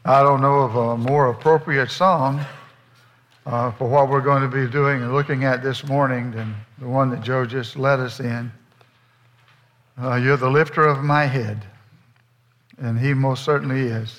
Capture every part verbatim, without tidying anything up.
I don't know of a more appropriate song uh, for what we're going to be doing and looking at this morning than the one that Joe just led us in. Uh, you're the lifter of my head, and he most certainly is.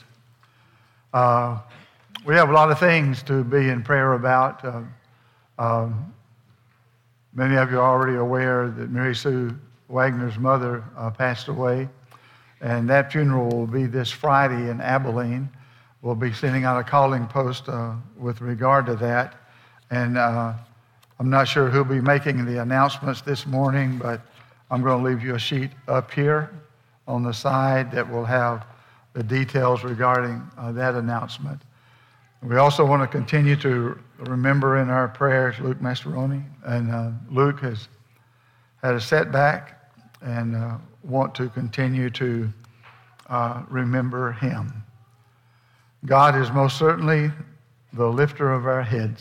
Uh, we have a lot of things to be in prayer about. Uh, um, many of you are already aware that Mary Sue Wagner's mother uh, passed away, and that funeral will be this Friday in Abilene. We'll be sending out a calling post uh, with regard to that, and uh, I'm not sure who'll be making the announcements this morning, but I'm going to leave you a sheet up here on the side that will have the details regarding uh, that announcement. We also want to continue to remember in our prayers Luke Mascheroni, and uh, Luke has had a setback, and uh, want to continue to uh, remember him. God is most certainly the lifter of our heads.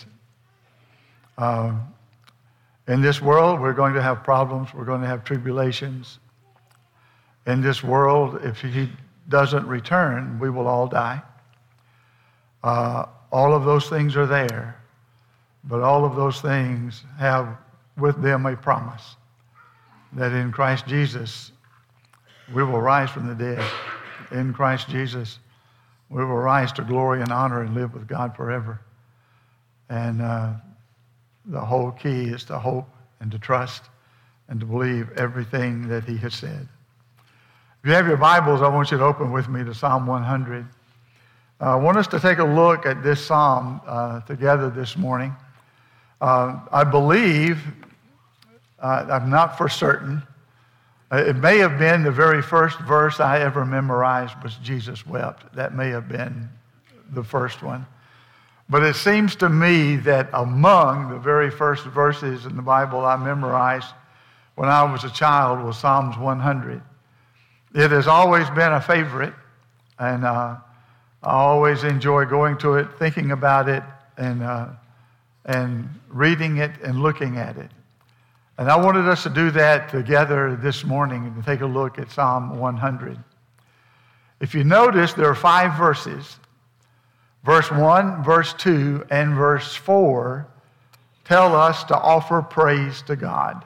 Uh, in this world, we're going to have problems. We're going to have tribulations. In this world, if he doesn't return, we will all die. Uh, all of those things are there, but all of those things have with them a promise that in Christ Jesus, we will rise from the dead. In Christ Jesus, we will rise to glory and honor and live with God forever. And uh, the whole key is to hope and to trust and to believe everything that he has said. If you have your Bibles, I want you to open with me to Psalm one hundred. Uh, I want us to take a look at this psalm uh, together this morning. Uh, I believe, uh, I'm not for certain, it may have been the very first verse I ever memorized was Jesus wept. That may have been the first one. But it seems to me that among the very first verses in the Bible I memorized when I was a child was Psalms one hundred. It has always been a favorite, and uh, I always enjoy going to it, thinking about it, and, uh, and reading it and looking at it. And I wanted us to do that together this morning and to take a look at Psalm one hundred. If you notice, there are five verses. Verse one, verse two, and verse four tell us to offer praise to God.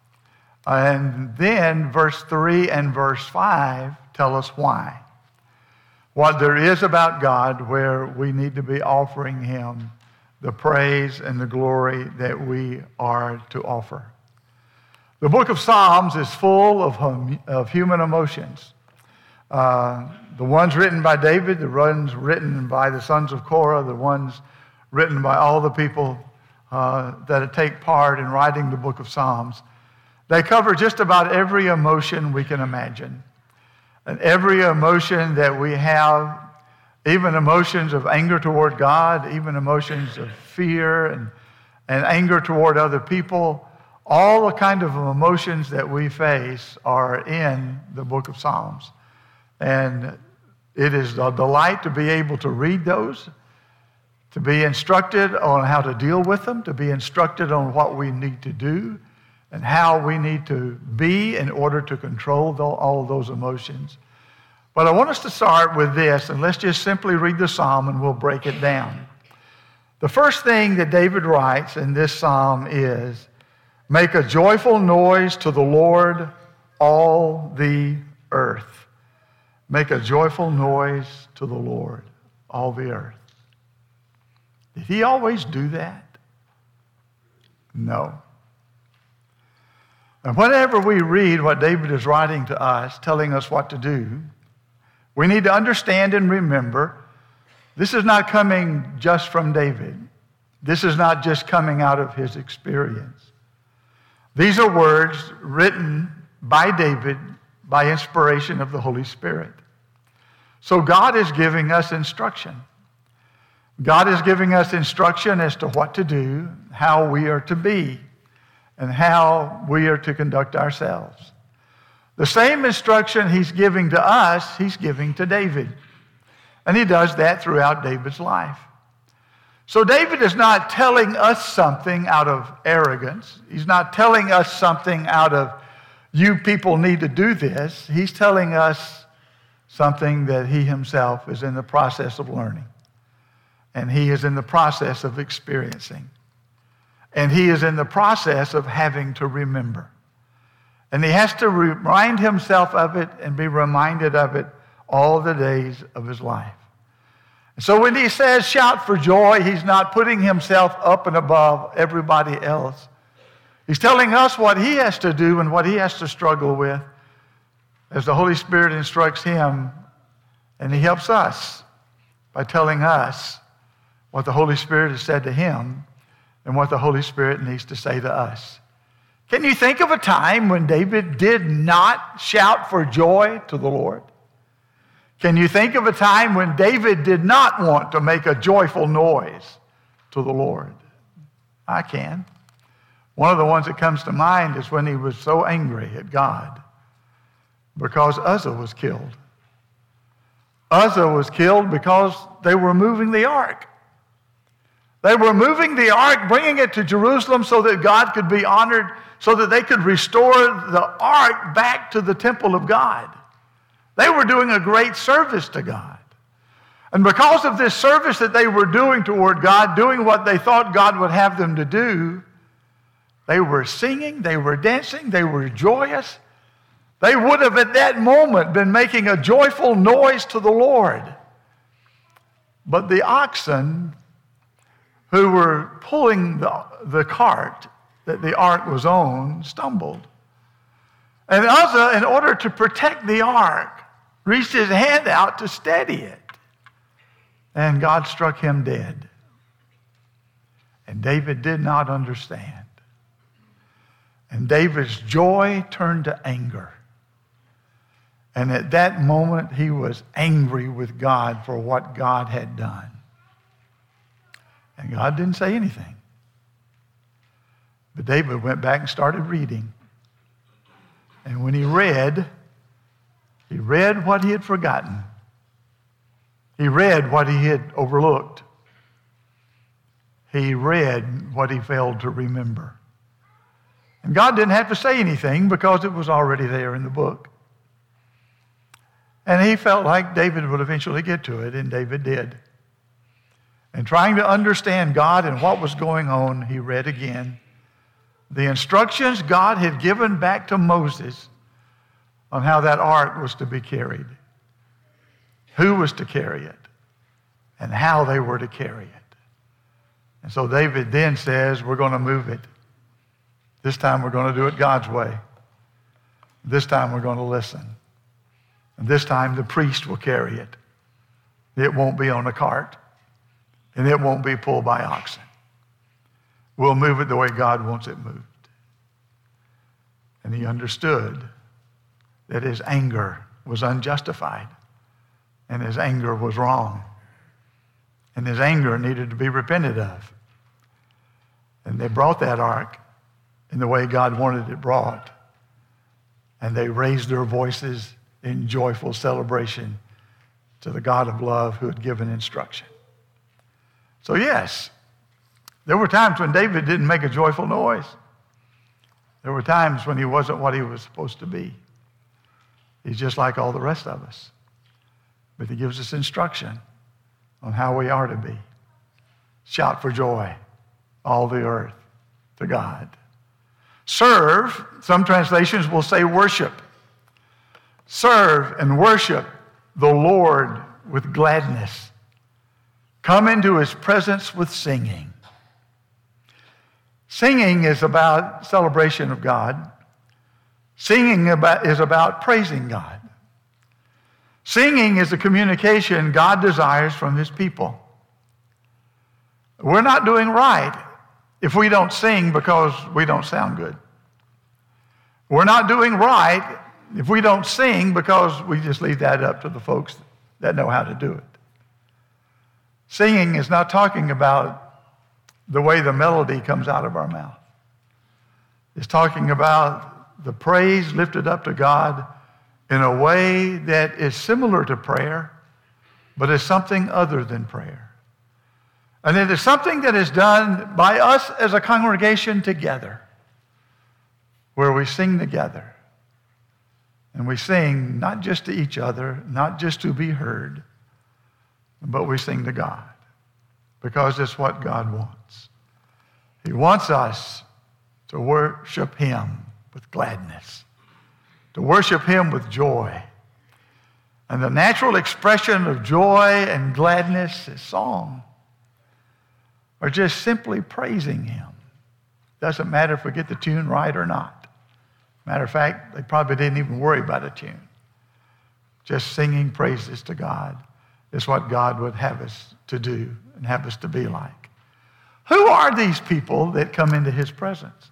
And then verse three and verse five tell us why. What there is about God where we need to be offering him the praise and the glory that we are to offer. The book of Psalms is full of, hum, of human emotions. Uh, the ones written by David, the ones written by the sons of Korah, the ones written by all the people uh, that take part in writing the book of Psalms. They cover just about every emotion we can imagine. And every emotion that we have, even emotions of anger toward God, even emotions of fear and, and anger toward other people, all the kind of emotions that we face are in the book of Psalms. And it is a delight to be able to read those, to be instructed on how to deal with them, to be instructed on what we need to do and how we need to be in order to control the, all of those emotions. But I want us to start with this, and let's just simply read the psalm and we'll break it down. The first thing that David writes in this psalm is, "Make a joyful noise to the Lord, all the earth." Make a joyful noise to the Lord, all the earth. Did he always do that? No. And whenever we read what David is writing to us, telling us what to do, we need to understand and remember this is not coming just from David. This is not just coming out of his experience. These are words written by David by inspiration of the Holy Spirit. So God is giving us instruction. God is giving us instruction as to what to do, how we are to be, and how we are to conduct ourselves. The same instruction he's giving to us, he's giving to David. And he does that throughout David's life. So David is not telling us something out of arrogance. He's not telling us something out of, you people need to do this. He's telling us something that he himself is in the process of learning. And he is in the process of experiencing. And he is in the process of having to remember. And he has to remind himself of it and be reminded of it all the days of his life. So when he says shout for joy, he's not putting himself up and above everybody else. He's telling us what he has to do and what he has to struggle with as the Holy Spirit instructs him, and he helps us by telling us what the Holy Spirit has said to him and what the Holy Spirit needs to say to us. Can you think of a time when David did not shout for joy to the Lord? Can you think of a time when David did not want to make a joyful noise to the Lord? I can. One of the ones that comes to mind is when he was so angry at God because Uzzah was killed. Uzzah was killed because they were moving the ark. They were moving the ark, bringing it to Jerusalem so that God could be honored, so that they could restore the ark back to the temple of God. They were doing a great service to God. And because of this service that they were doing toward God, doing what they thought God would have them to do, they were singing, they were dancing, they were joyous. They would have at that moment been making a joyful noise to the Lord. But the oxen who were pulling the, the cart that the ark was on stumbled. And Uzzah, in order to protect the ark, reached his hand out to steady it. And God struck him dead. And David did not understand. And David's joy turned to anger. And at that moment, he was angry with God for what God had done. And God didn't say anything. But David went back and started reading. And when he read, he read what he had forgotten. He read what he had overlooked. He read what he failed to remember. And God didn't have to say anything because it was already there in the book. And he felt like David would eventually get to it, and David did. And trying to understand God and what was going on, he read again the instructions God had given back to Moses on how that ark was to be carried, who was to carry it, and how they were to carry it. And so David then says, we're going to move it. This time we're going to do it God's way. This time we're going to listen. And this time the priest will carry it. It won't be on a cart, and it won't be pulled by oxen. We'll move it the way God wants it moved. And he understood that his anger was unjustified, and his anger was wrong, and his anger needed to be repented of. And they brought that ark in the way God wanted it brought, and they raised their voices in joyful celebration to the God of love who had given instruction. So yes, there were times when David didn't make a joyful noise. There were times when he wasn't what he was supposed to be. He's just like all the rest of us. But he gives us instruction on how we are to be. Shout for joy, all the earth, to God. Serve, some translations will say worship. Serve and worship the Lord with gladness. Come into his presence with singing. Singing is about celebration of God. Singing about, is about praising God. Singing is a communication God desires from his people. We're not doing right if we don't sing because we don't sound good. We're not doing right if we don't sing because we just leave that up to the folks that know how to do it. Singing is not talking about the way the melody comes out of our mouth. It's talking about the praise lifted up to God in a way that is similar to prayer, but is something other than prayer. And it is something that is done by us as a congregation together, where we sing together And we sing not just to each other, not just to be heard, but we sing to God because it's what God wants. He wants us to worship him with gladness, to worship him with joy. And the natural expression of joy and gladness is song, or just simply praising him. Doesn't matter if we get the tune right or not. Matter of fact, they probably didn't even worry about a tune. Just singing praises to God is what God would have us to do and have us to be like. Who are these people that come into his presence?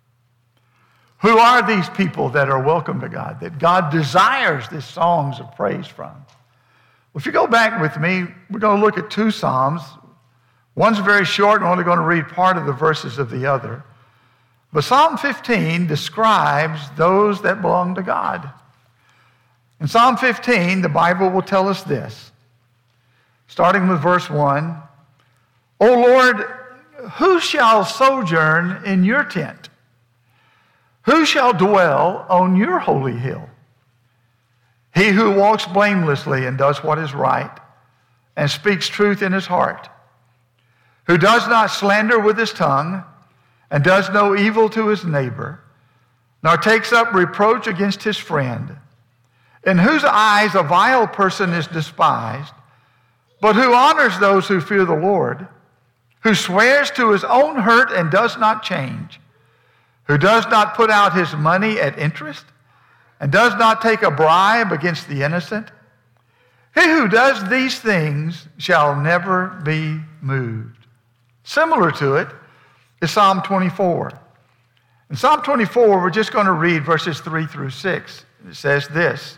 Who are these people that are welcome to God, that God desires these songs of praise from? Well, if you go back with me, we're going to look at two Psalms. One's very short, and we're only going to read part of the verses of the other. But Psalm fifteen describes those that belong to God. In Psalm fifteen, the Bible will tell us this, starting with verse one, O Lord, who shall sojourn in your tent? Who shall dwell on your holy hill? He who walks blamelessly and does what is right and speaks truth in his heart, who does not slander with his tongue and does no evil to his neighbor, nor takes up reproach against his friend, in whose eyes a vile person is despised, but who honors those who fear the Lord, who swears to his own hurt and does not change, who does not put out his money at interest and does not take a bribe against the innocent. He who does these things shall never be moved. Similar to it is Psalm twenty-four. In Psalm twenty-four, we're just going to read verses three through six. It says this,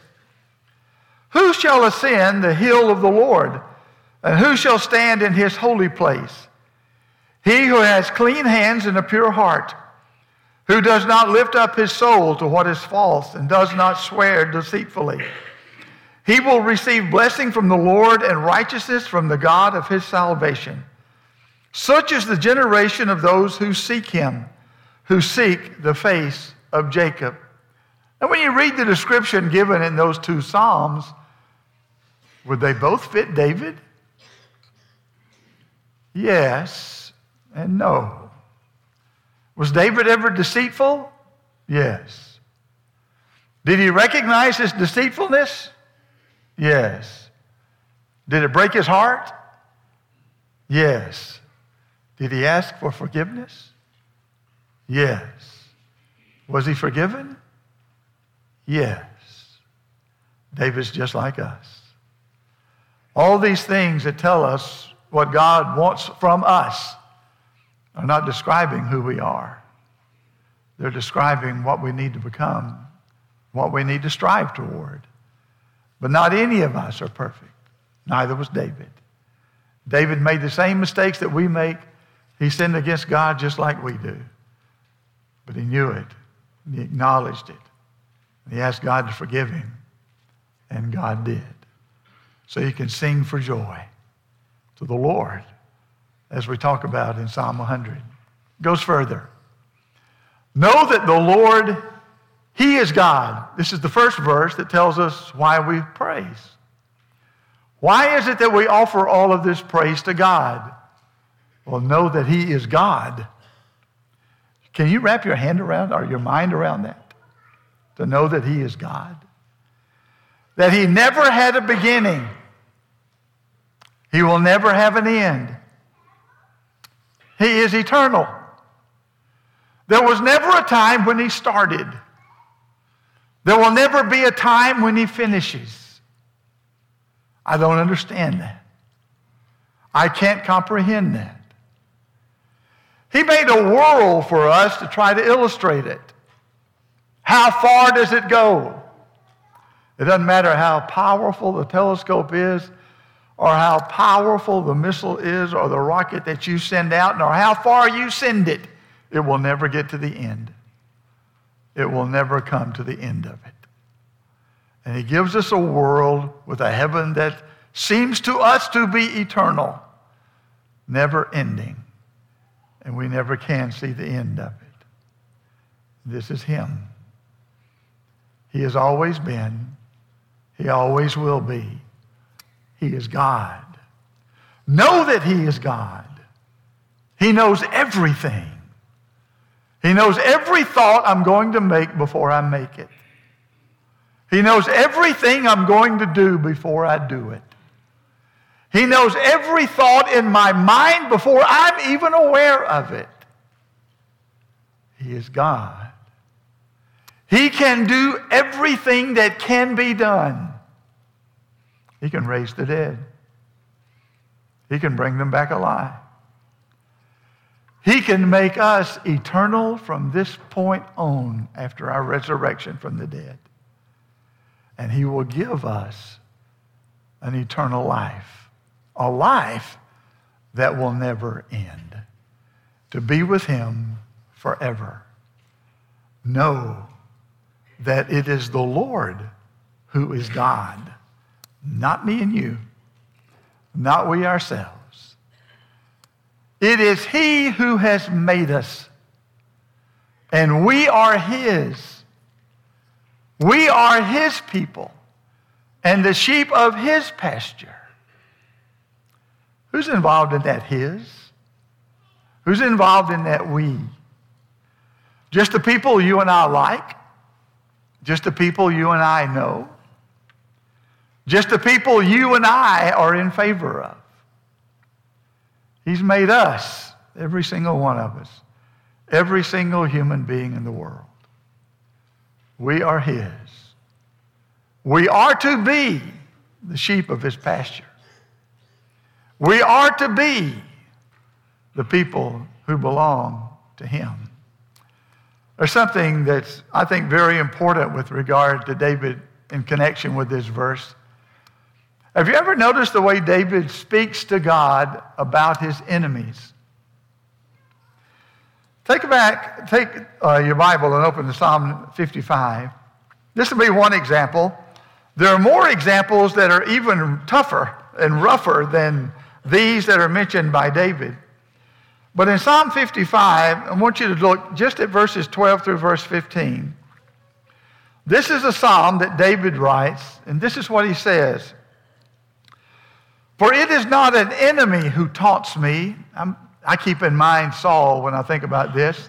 Who shall ascend the hill of the Lord, and who shall stand in his holy place? He who has clean hands and a pure heart, who does not lift up his soul to what is false and does not swear deceitfully. He will receive blessing from the Lord and righteousness from the God of his salvation. Such is the generation of those who seek him, who seek the face of Jacob. And when you read the description given in those two Psalms, would they both fit David? Yes and no. Was David ever deceitful? Yes. Did he recognize his deceitfulness? Yes. Did it break his heart? Yes. Did he ask for forgiveness? Yes. Was he forgiven? Yes. David's just like us. All these things that tell us what God wants from us are not describing who we are. They're describing what we need to become, what we need to strive toward. But not any of us are perfect. Neither was David. David made the same mistakes that we make. He sinned against God just like we do. But he knew it, and he acknowledged it. He asked God to forgive him, and God did. So you can sing for joy to the Lord, as we talk about in Psalm one hundred. It goes further. Know that the Lord, he is God. This is the first verse that tells us why we praise. Why is it that we offer all of this praise to God? Well, know that he is God. Can you wrap your hand around or your mind around that? To know that he is God. That he never had a beginning. He will never have an end. He is eternal. There was never a time when he started. There will never be a time when he finishes. I don't understand that. I can't comprehend that. He made a world for us to try to illustrate it. How far does it go? It doesn't matter how powerful the telescope is, or how powerful the missile is, or the rocket that you send out, nor how far you send it. It will never get to the end. It will never come to the end of it. And he gives us a world with a heaven that seems to us to be eternal, never ending. And we never can see the end of it. This is him. He has always been. He always will be. He is God. Know that he is God. He knows everything. He knows every thought I'm going to make before I make it. He knows everything I'm going to do before I do it. He knows every thought in my mind before I'm even aware of it. He is God. He can do everything that can be done. He can raise the dead. He can bring them back alive. He can make us eternal from this point on after our resurrection from the dead. And he will give us an eternal life, a life that will never end, to be with him forever. Know that it is the Lord who is God, not me and you, not we ourselves. It is he who has made us, and we are his. We are his people and the sheep of his pasture. Who's involved in that his? Who's involved in that we? Just the people you and I like? Just the people you and I know? Just the people you and I are in favor of? He's made us, every single one of us, every single human being in the world. We are his. We are to be the sheep of his pasture. We are to be the people who belong to him. There's something that's, I think, very important with regard to David in connection with this verse. Have you ever noticed the way David speaks to God about his enemies? Take back, take uh, your Bible and open to Psalm fifty-five. This will be one example. There are more examples that are even tougher and rougher than these that are mentioned by David. But in Psalm fifty-five, I want you to look just at verses twelve through verse fifteen. This is a psalm that David writes, and this is what he says. For it is not an enemy who taunts me. I'm, I keep in mind Saul when I think about this.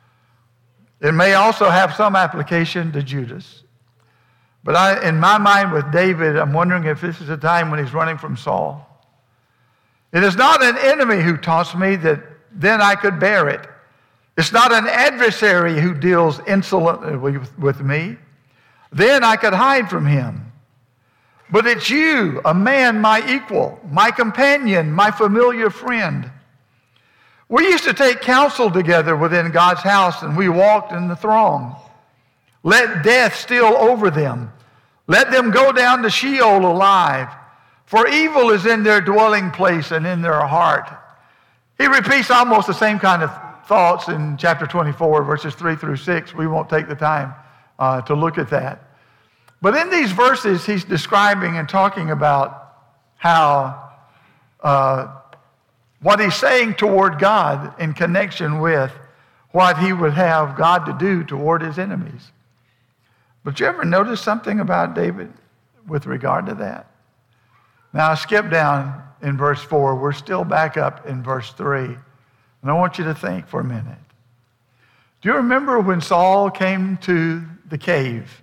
It may also have some application to Judas. But I, in my mind with David, I'm wondering if this is a time when he's running from Saul. It is not an enemy who taunts me that then I could bear it. It's not an adversary who deals insolently with, with me. Then I could hide from him. But it's you, a man, my equal, my companion, my familiar friend. We used to take counsel together within God's house, and we walked in the throng. Let death steal over them. Let them go down to Sheol alive, for evil is in their dwelling place and in their heart. He repeats almost the same kind of thoughts in chapter twenty-four, verses three through six. We won't take the time uh, to look at that. But in these verses, he's describing and talking about how uh, what he's saying toward God in connection with what he would have God to do toward his enemies. But you ever notice something about David with regard to that? Now, skip down in verse four. We're still back up in verse three. And I want you to think for a minute. Do you remember when Saul came to the cave?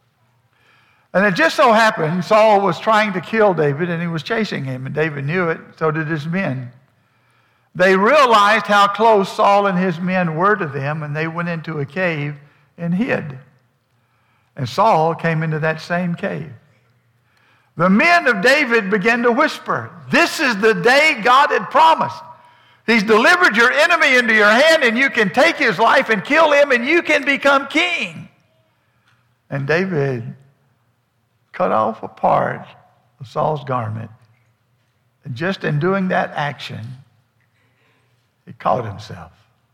And it just so happened Saul was trying to kill David, and he was chasing him, and David knew it, so did his men. They realized how close Saul and his men were to them, and they went into a cave and hid. And Saul came into that same cave. The men of David began to whisper, "This is the day God had promised. He's delivered your enemy into your hand, and you can take his life and kill him, and you can become king." And David cut off a part of Saul's garment. And just in doing that action, he caught himself.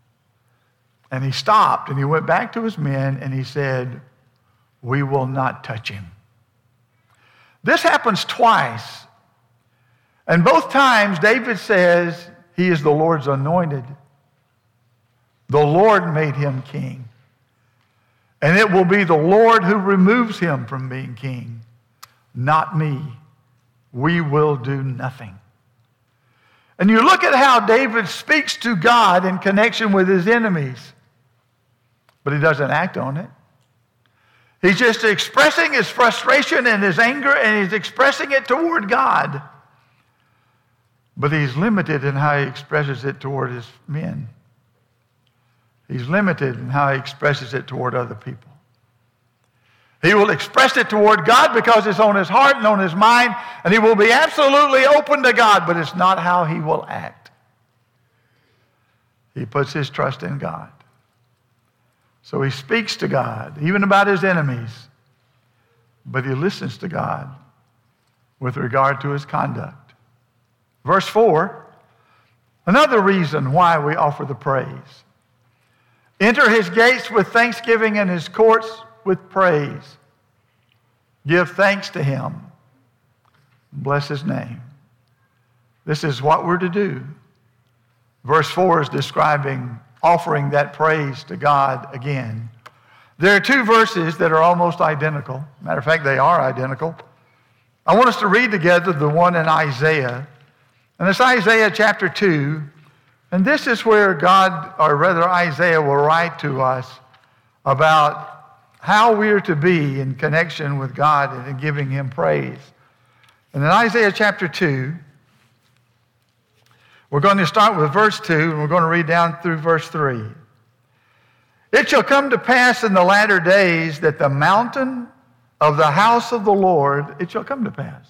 And he stopped, and he went back to his men, and he said, "We will not touch him." This happens twice. And both times, David says he is the Lord's anointed. The Lord made him king. And it will be the Lord who removes him from being king, not me. We will do nothing. And you look at how David speaks to God in connection with his enemies, but he doesn't act on it. He's just expressing his frustration and his anger, and he's expressing it toward God. But he's limited in how he expresses it toward his men. He's limited in how he expresses it toward other people. He will express it toward God because it's on his heart and on his mind, and he will be absolutely open to God, but it's not how he will act. He puts his trust in God. So he speaks to God, even about his enemies, but he listens to God with regard to his conduct. Verse four, another reason why we offer the praise. Enter his gates with thanksgiving and his courts with praise. Give thanks to him. Bless his name. This is what we're to do. Verse four is describing offering that praise to God again. There are two verses that are almost identical. Matter of fact, they are identical. I want us to read together the one in Isaiah. And it's Isaiah chapter two. And this is where God, or rather Isaiah, will write to us about how we are to be in connection with God and in giving him praise. And in Isaiah chapter two, we're going to start with verse two, and we're going to read down through verse three. It shall come to pass in the latter days that the mountain of the house of the Lord, it shall come to pass.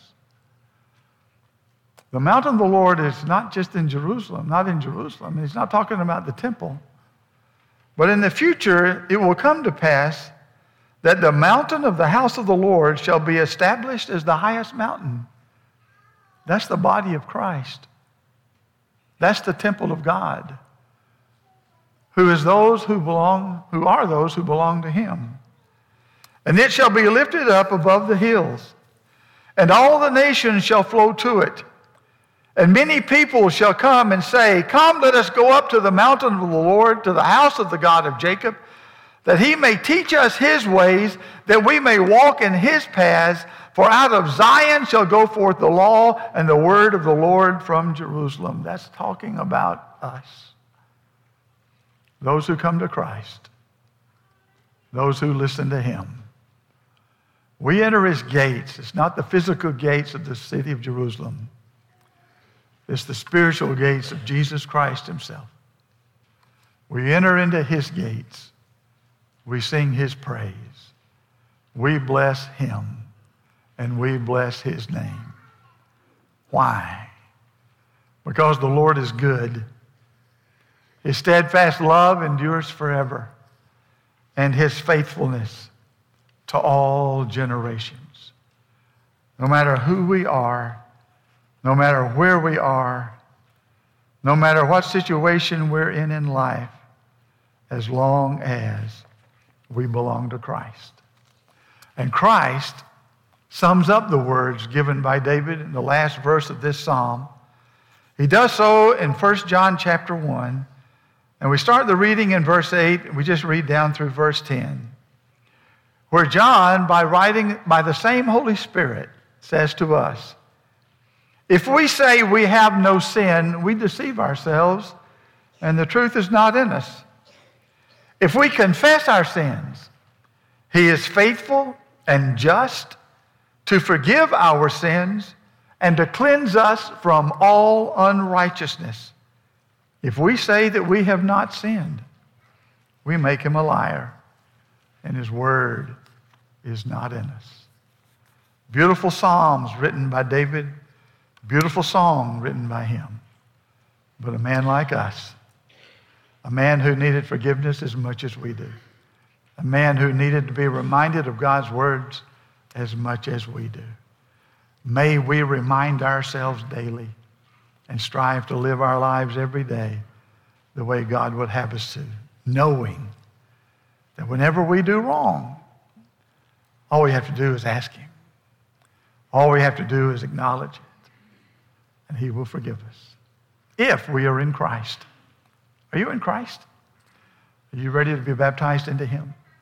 The mountain of the Lord is not just in Jerusalem, not in Jerusalem. He's not talking about the temple. But in the future, it will come to pass that the mountain of the house of the Lord shall be established as the highest mountain. That's the body of Christ. That's the temple of God, who is those who belong, who are those who belong to him. And it shall be lifted up above the hills, and all the nations shall flow to it. And many people shall come and say, come, let us go up to the mountain of the Lord, to the house of the God of Jacob, that he may teach us his ways, that we may walk in his paths. For out of Zion shall go forth the law and the word of the Lord from Jerusalem. That's talking about us. Those who come to Christ. Those who listen to him. We enter his gates. It's not the physical gates of the city of Jerusalem. It's the spiritual gates of Jesus Christ himself. We enter into his gates. We sing his praise. We bless him. And we bless his name. Why? Because the Lord is good. His steadfast love endures forever. And his faithfulness to all generations. No matter who we are, no matter where we are, no matter what situation we're in in life, as long as we belong to Christ. And Christ sums up the words given by David in the last verse of this psalm. He does so in First John chapter one. And we start the reading in verse eight, and we just read down through verse ten. Where John, by writing by the same Holy Spirit, says to us, if we say we have no sin, we deceive ourselves, and the truth is not in us. If we confess our sins, he is faithful and just to forgive our sins and to cleanse us from all unrighteousness. If we say that we have not sinned, we make him a liar, and his word is not in us. Beautiful psalms written by David, beautiful song written by him. But a man like us, a man who needed forgiveness as much as we do, a man who needed to be reminded of God's words as much as we do. May we remind ourselves daily and strive to live our lives every day the way God would have us to, knowing that whenever we do wrong, all we have to do is ask him. All we have to do is acknowledge it, and he will forgive us if we are in Christ. Are you in Christ? Are you ready to be baptized into him?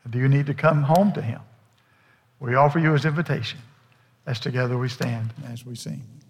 Do you need to come home to him? We offer you his invitation as together we stand as we sing.